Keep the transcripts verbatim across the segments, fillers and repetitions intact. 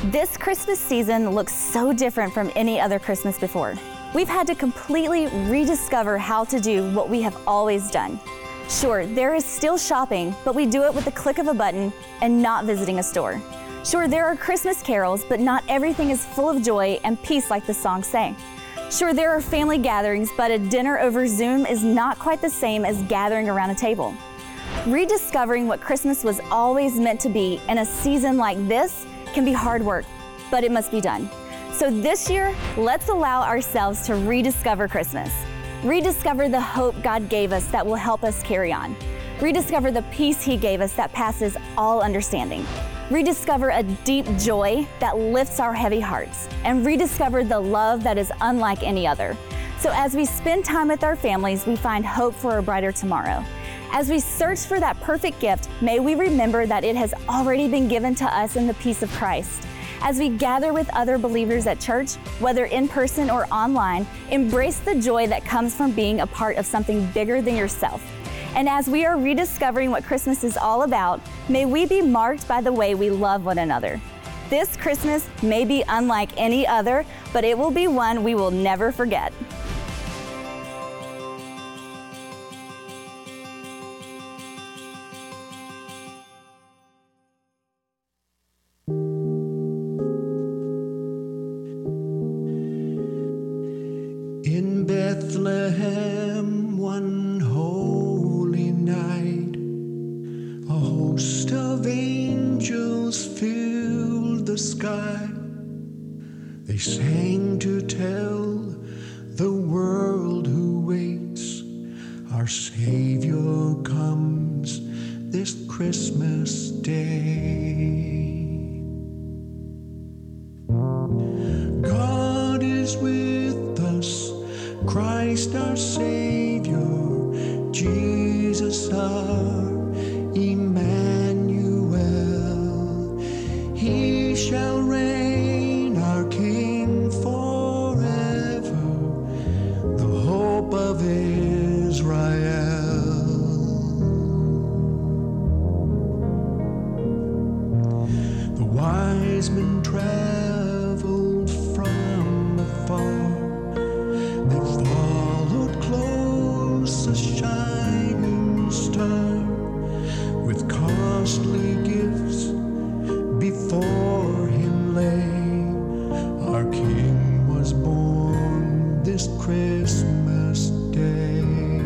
This Christmas season looks so different from any other Christmas before. We've had to completely rediscover how to do what we have always done. Sure, there is still shopping, but we do it with the click of a button and not visiting a store. Sure, there are Christmas carols, but not everything is full of joy and peace like the songs say. Sure, there are family gatherings, but a dinner over Zoom is not quite the same as gathering around a table. Rediscovering what Christmas was always meant to be in a season like this can be hard work, but it must be done. So this year, let's allow ourselves to rediscover Christmas. Rediscover the hope God gave us that will help us carry on. Rediscover the peace He gave us that passes all understanding. Rediscover a deep joy that lifts our heavy hearts. And rediscover the love that is unlike any other. So as we spend time with our families, we find hope for a brighter tomorrow. As we search for that perfect gift, may we remember that it has already been given to us in the peace of Christ. As we gather with other believers at church, whether in person or online, embrace the joy that comes from being a part of something bigger than yourself. And as we are rediscovering what Christmas is all about, may we be marked by the way we love one another. This Christmas may be unlike any other, but it will be one we will never forget. In Bethlehem one holy night, a host of angels filled the sky. They sang to tell the world who waits, our Savior comes this Christmas day. God is with us, Christ our Savior, Jesus our Emmanuel. He shall reign, our King forever, the hope of Israel. The wise men traveled from afar, they followed close a shining star, with costly gifts before Him lay. Our King was born this Christmas day.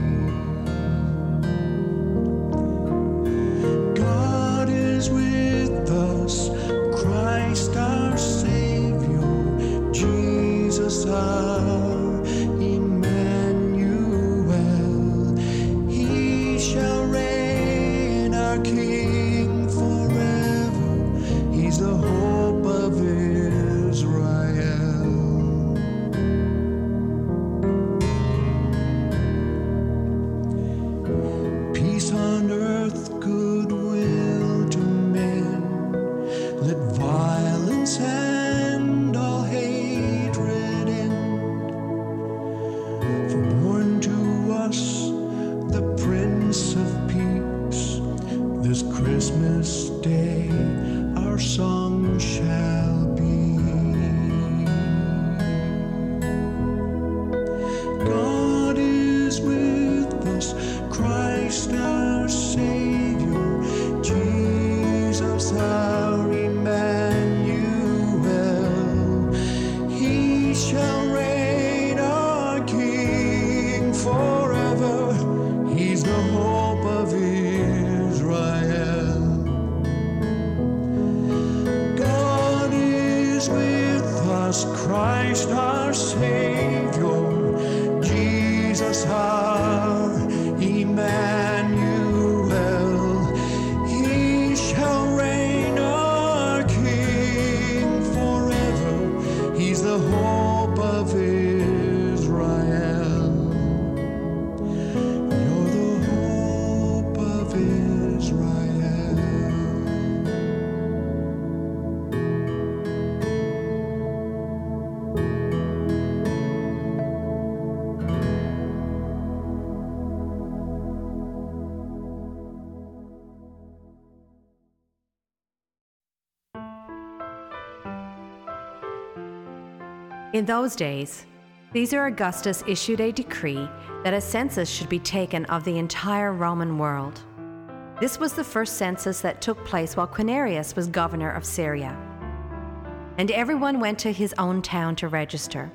God is with us, Christ our Savior, Jesus our Emmanuel. He shall reign, our King forever. He's the hope of Israel. Peace on earth, goodwill to men. Let violence and all hatred end. For born to us the Prince of Peace, this Christmas day our song shall be. God is with us, Christ our Savior, Jesus our Emmanuel. He shall reign, our King forever. He's the hope of Israel. God is with us, Christ our Savior, Jesus our Emmanuel. He shall reign, our In those days, Caesar Augustus issued a decree that a census should be taken of the entire Roman world. This was the first census that took place while Quirinius was governor of Syria. And everyone went to his own town to register.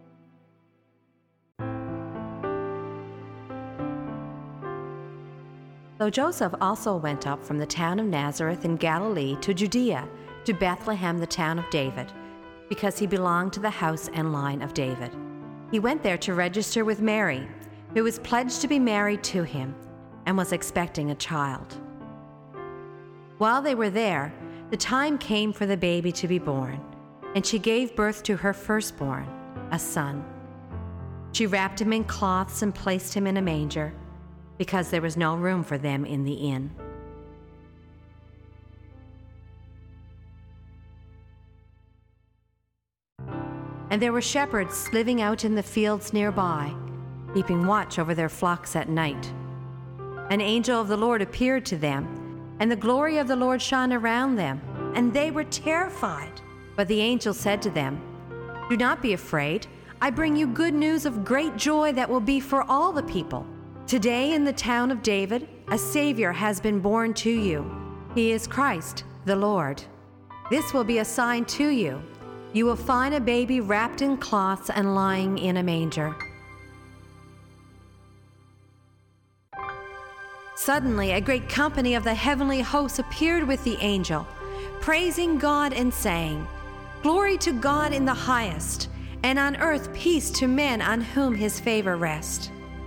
So Joseph also went up from the town of Nazareth in Galilee to Judea, to Bethlehem, the town of David, because he belonged to the house and line of David. He went there to register with Mary, who was pledged to be married to him and was expecting a child. While they were there, the time came for the baby to be born, and she gave birth to her firstborn, a son. She wrapped him in cloths and placed him in a manger, because there was no room for them in the inn. And there were shepherds living out in the fields nearby, keeping watch over their flocks at night. An angel of the Lord appeared to them, and the glory of the Lord shone around them, and they were terrified. But the angel said to them, "Do not be afraid. I bring you good news of great joy that will be for all the people. Today in the town of David, a Savior has been born to you. He is Christ, the Lord. This will be a sign to you. You will find a baby wrapped in cloths and lying in a manger." Suddenly, a great company of the heavenly hosts appeared with the angel, praising God and saying, "Glory to God in the highest, and on earth peace to men on whom his favor rests."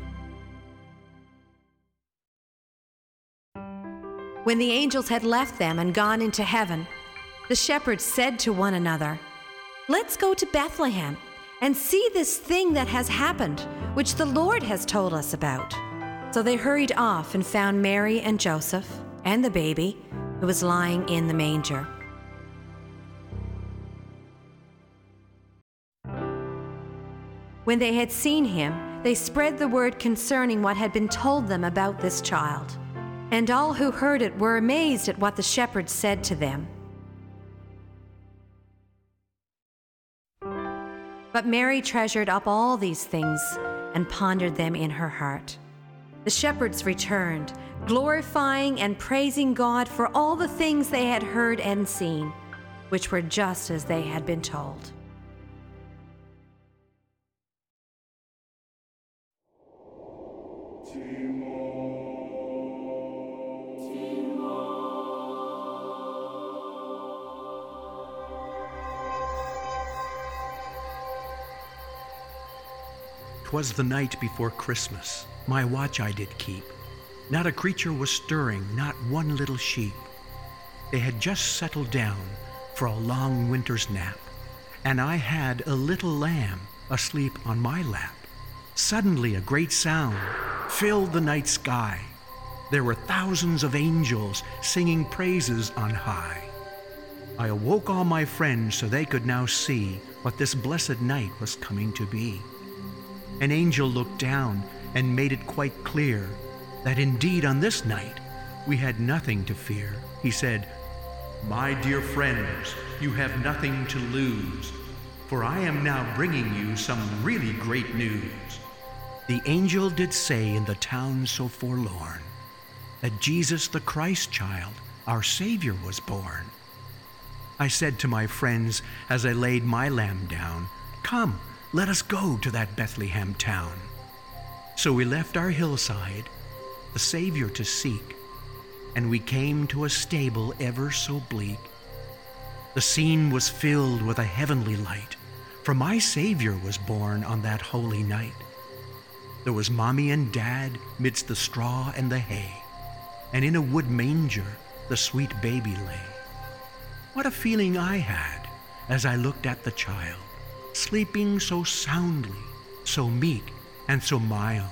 When the angels had left them and gone into heaven, the shepherds said to one another, "Let's go to Bethlehem and see this thing that has happened, which the Lord has told us about." So they hurried off and found Mary and Joseph and the baby who was lying in the manger. When they had seen him, they spread the word concerning what had been told them about this child. And all who heard it were amazed at what the shepherds said to them. But Mary treasured up all these things and pondered them in her heart. The shepherds returned, glorifying and praising God for all the things they had heard and seen, which were just as they had been told. "'Twas the night before Christmas, my watch I did keep. Not a creature was stirring, not one little sheep. They had just settled down for a long winter's nap, and I had a little lamb asleep on my lap. Suddenly a great sound filled the night sky. There were thousands of angels singing praises on high. I awoke all my friends so they could now see what this blessed night was coming to be. An angel looked down and made it quite clear that indeed on this night we had nothing to fear. He said, "My dear friends, you have nothing to lose, for I am now bringing you some really great news." The angel did say in the town so forlorn that Jesus the Christ child, our Savior, was born. I said to my friends as I laid my lamb down, "Come, let us go to that Bethlehem town." So we left our hillside, the Savior to seek, and we came to a stable ever so bleak. The scene was filled with a heavenly light, for my Savior was born on that holy night. There was Mommy and Dad midst the straw and the hay, and in a wood manger the sweet baby lay. What a feeling I had as I looked at the child, sleeping so soundly, so meek and so mild.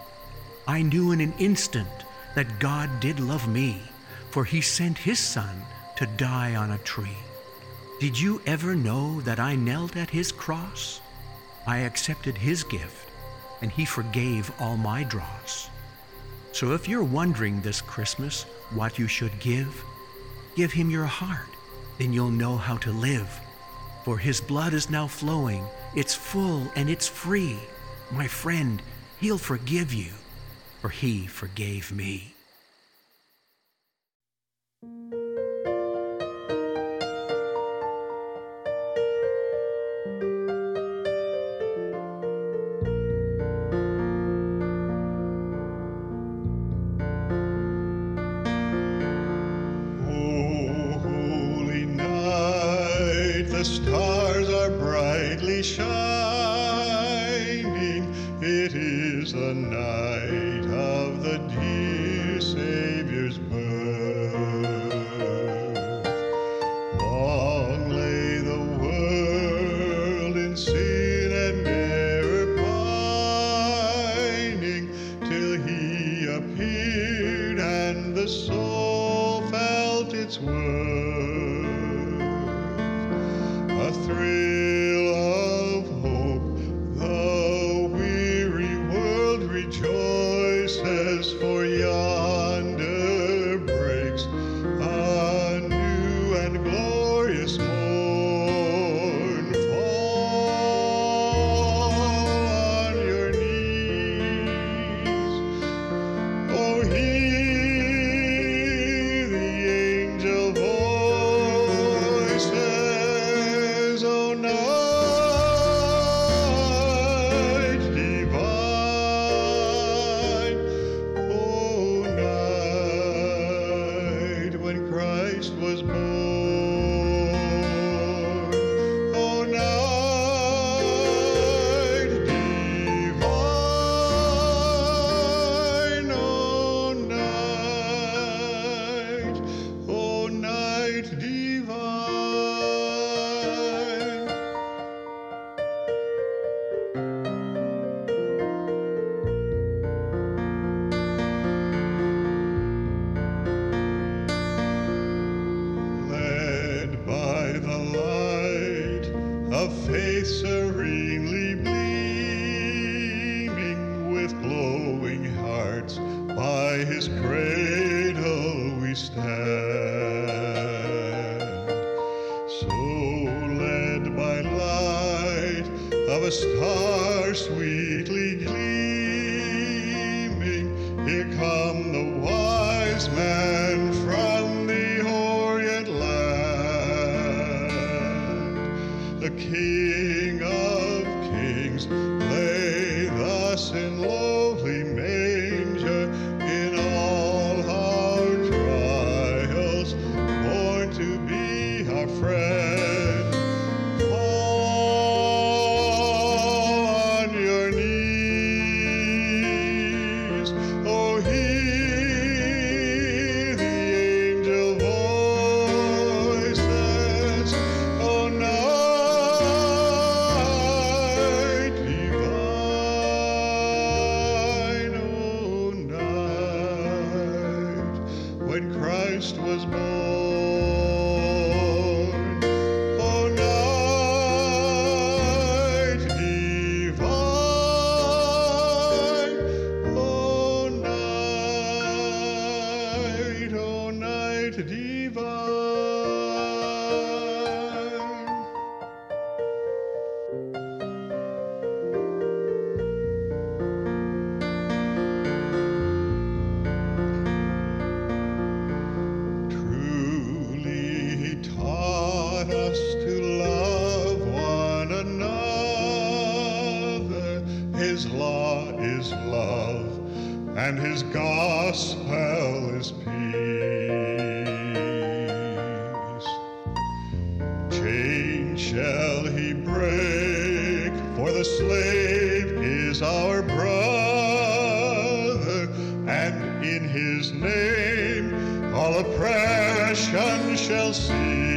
I knew in an instant that God did love me, for he sent his son to die on a tree. Did you ever know that I knelt at his cross? I accepted his gift, and he forgave all my dross. So if you're wondering this Christmas what you should give, give him your heart, then you'll know how to live. For his blood is now flowing It's full and it's free. My friend, he'll forgive you, for he forgave me. The stars are brightly shining. It is the night of the dear Savior's birth. Long lay the world in sin and error pining, till he appeared and the soul felt its worth. A thrill of hope, the weary world rejoices, for yonder breaks a new and glorious morn. Fall on your knees, oh, hear the angel voices. O night divine, O night when Christ was born, O night divine, O night, O night divine. Of faith serenely gleaming, with glowing hearts by his cradle we stand. So led by light of a star sweetly gleaming, here come the wise men from the Orient land. The King of Kings lay thus in lowly manger, in all our trials, born to be our friend. Fall on your knees, oh, hear the angel voices, oh, night divine, oh, night when Christ was born, oh, night divine, oh, night, oh, night divine. Truly he taught us to love one another. His law is love, and his gospel is peace. Chains shall he break, for the slave is our brother, and in his name all oppression shall cease.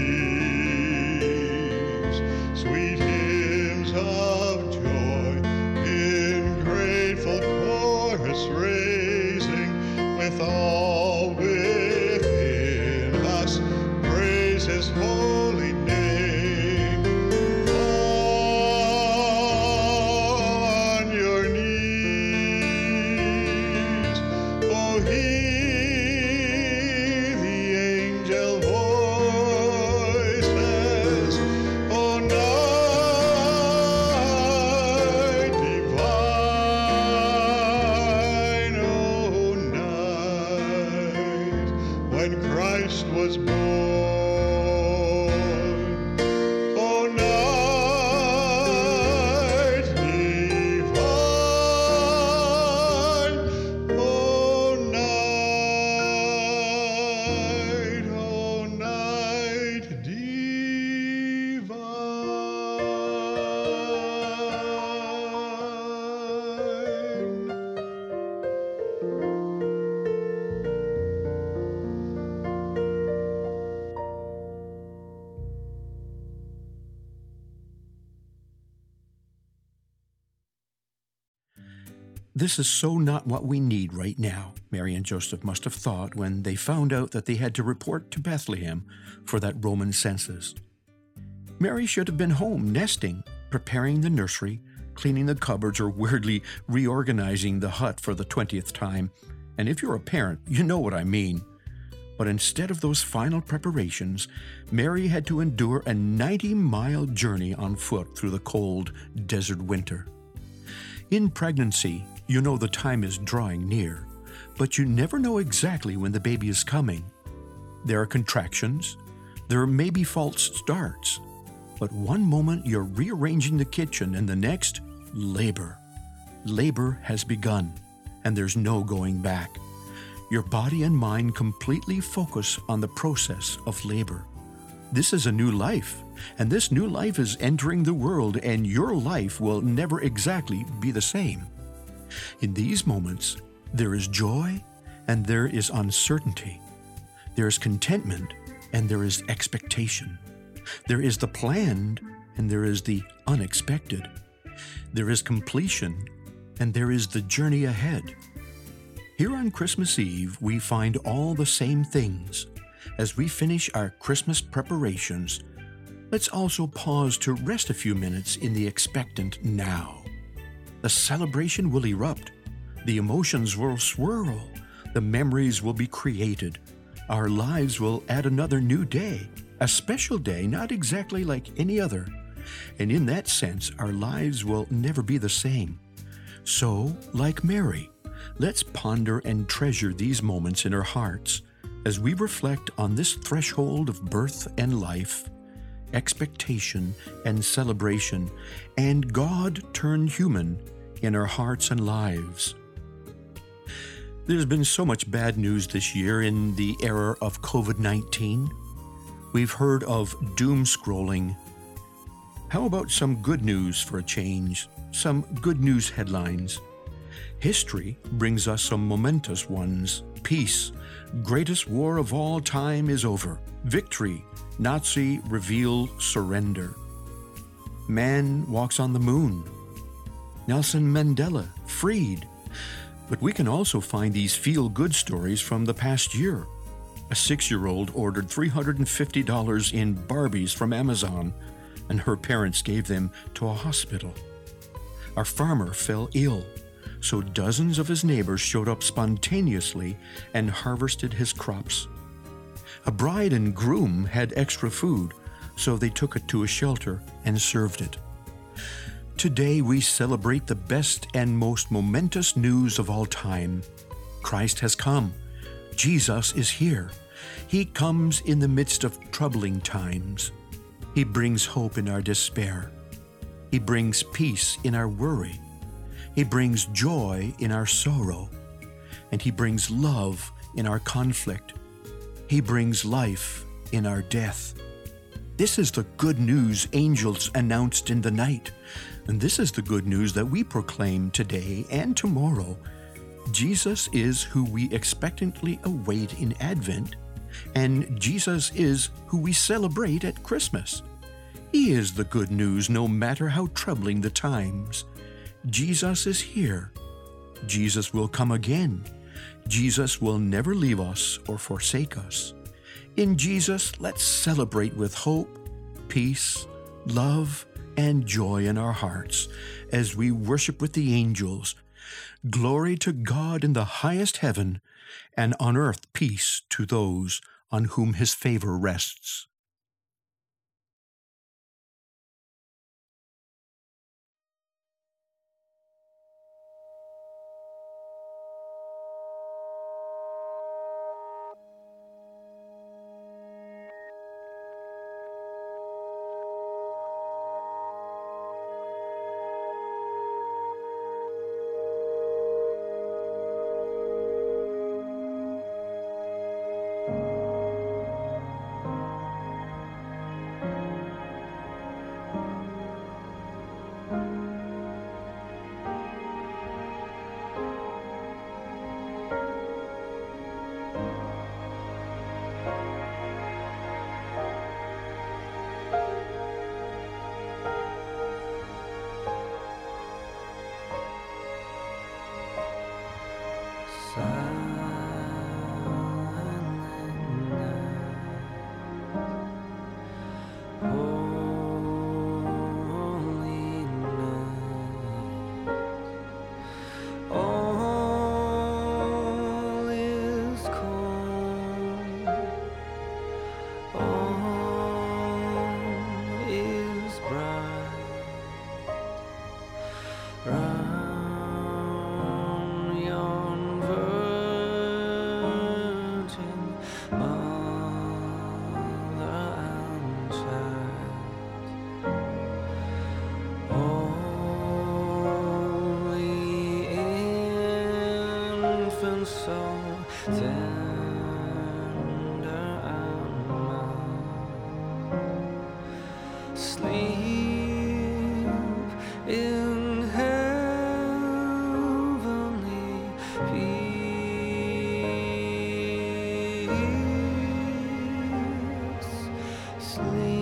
Sweet hymns of joy in grateful chorus raising, with all within us praise his holy name. Fall on your knees, oh, hear the angel voices, oh, night was born. O night divine, O night, O night This is so not what we need right now, Mary and Joseph must have thought when they found out that they had to report to Bethlehem for that Roman census. Mary should have been home nesting, preparing the nursery, cleaning the cupboards, or weirdly reorganizing the hut for the twentieth time. And if you're a parent, you know what I mean. But instead of those final preparations, Mary had to endure a ninety-mile journey on foot through the cold desert winter. In pregnancy, you know the time is drawing near, but you never know exactly when the baby is coming. There are contractions, there may be false starts, but one moment you're rearranging the kitchen and the next, labor. Labor has begun, and there's no going back. Your body and mind completely focus on the process of labor. This is a new life, and this new life is entering the world, and your life will never exactly be the same. In these moments, there is joy and there is uncertainty. There is contentment and there is expectation. There is the planned and there is the unexpected. There is completion and there is the journey ahead. Here on Christmas Eve, we find all the same things. As we finish our Christmas preparations, let's also pause to rest a few minutes in the expectant now. The celebration will erupt. The emotions will swirl. The memories will be created. Our lives will add another new day, a special day, not exactly like any other. And in that sense, our lives will never be the same. So, like Mary, let's ponder and treasure these moments in our hearts as we reflect on this threshold of birth and life, expectation and celebration, and God turned human in our hearts and lives. There's been so much bad news this year in the era of covid nineteen. We've heard of doom scrolling. How about some good news for a change? Some good news headlines. History brings us some momentous ones. Peace, greatest war of all time is over. Victory, Nazi reveal surrender. Man walks on the moon. Nelson Mandela freed. But we can also find these feel-good stories from the past year. A six-year-old ordered three hundred fifty dollars in Barbies from Amazon, and her parents gave them to a hospital. Our farmer fell ill, so dozens of his neighbors showed up spontaneously and harvested his crops. A bride and groom had extra food, so they took it to a shelter and served it. Today we celebrate the best and most momentous news of all time. Christ has come. Jesus is here. He comes in the midst of troubling times. He brings hope in our despair. He brings peace in our worry. He brings joy in our sorrow. And He brings love in our conflict. He brings life in our death. This is the good news angels announced in the night. And this is the good news that we proclaim today and tomorrow. Jesus is who we expectantly await in Advent, and Jesus is who we celebrate at Christmas. He is the good news no matter how troubling the times. Jesus is here. Jesus will come again. Jesus will never leave us or forsake us. In Jesus, let's celebrate with hope, peace, love, and joy in our hearts as we worship with the angels. Glory to God in the highest heaven, and on earth peace to those on whom His favor rests. sleep.